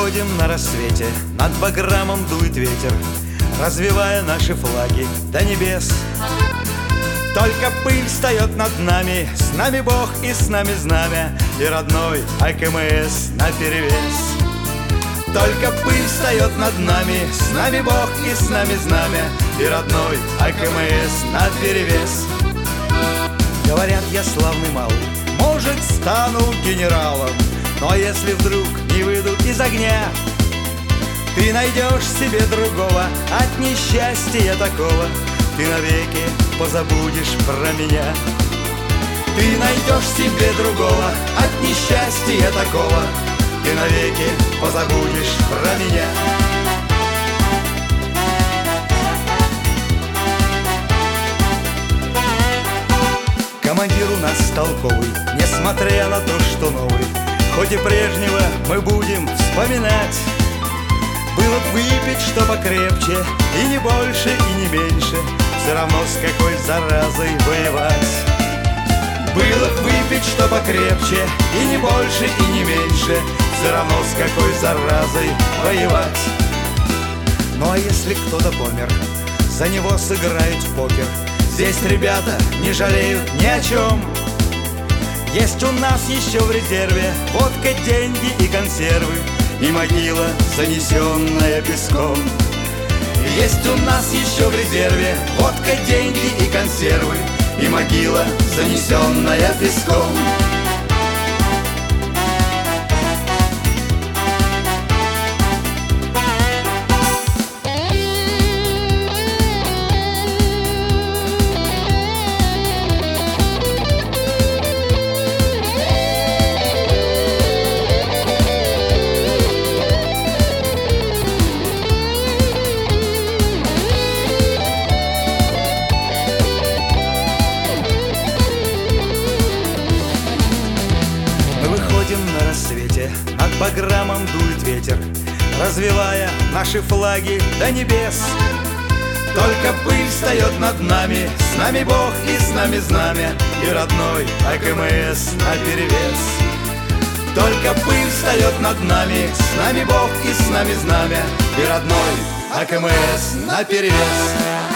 выходим на рассвете, над баграмом дует ветер, развивая наши флаги до небес. Только пыль встает над нами, с нами Бог и с нами знамя, и родной АКМС наперевес. Только пыль встает над нами, с нами Бог и с нами знамя, и родной АКМС наперевес. Говорят, я славный малый, может, стану генералом, но если вдруг не выйду из огня, ты найдешь себе другого от несчастья такого, ты навеки позабудешь про меня. Ты найдешь себе другого от несчастья такого, ты навеки позабудешь про меня. Командир у нас толковый, несмотря на то, что новый, хоть и прежнего мы будем вспоминать. Было б выпить, что покрепче, и не больше, и не меньше, все равно с какой заразой воевать. Было б выпить, что покрепче, и не больше, и не меньше, все равно с какой заразой воевать. Ну а если кто-то помер, за него сыграют в покер. Здесь ребята не жалеют ни о чем. Есть у нас еще в резерве водка, деньги и консервы, и могила, занесенная песком. Есть у нас еще в резерве водка, деньги и консервы, и могила, занесенная песком. На рассвете над баграмом дует ветер, развивая наши флаги до небес. Только пыль встает над нами, с нами Бог и с нами знамя, и родной АКМС наперевес. Только пыль встает над нами, с нами Бог и с нами знамя, и родной АКМС наперевес.